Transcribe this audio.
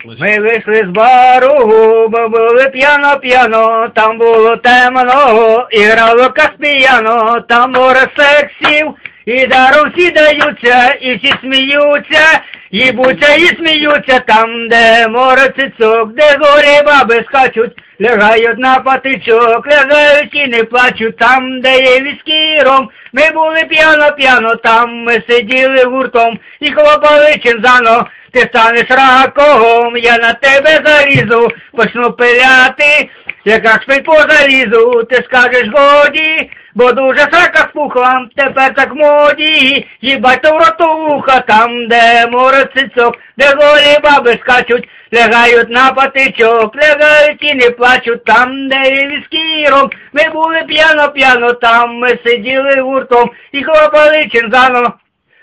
Ми вийшли з бару, бо були п'яно-п'яно, там було темно, і грало Каспіяно, там море сексів, і даром всі даються, і всі сміються, їбуться і сміються, там, де море цицок, де горі баби скачуть, лягають на патичок, лягають і не плачуть, там, де є віскі ром. Ми були п'яно-п'яно, там ми сиділи гуртом і хлопали чинзано. Ти станеш раком, я на тебе залізу, почну пиляти, як шпиль по залізу, ти скажеш годі, бо дуже срака спухла, тепер так моді, їбать то в ротуха, там, де море цицок, де голі баби скачуть, лягають на патичок, лягають і не плачуть, там, де є віскі ром. Ми були п'яно-п'яно, там ми сиділи гуртом і хлопали чинзано.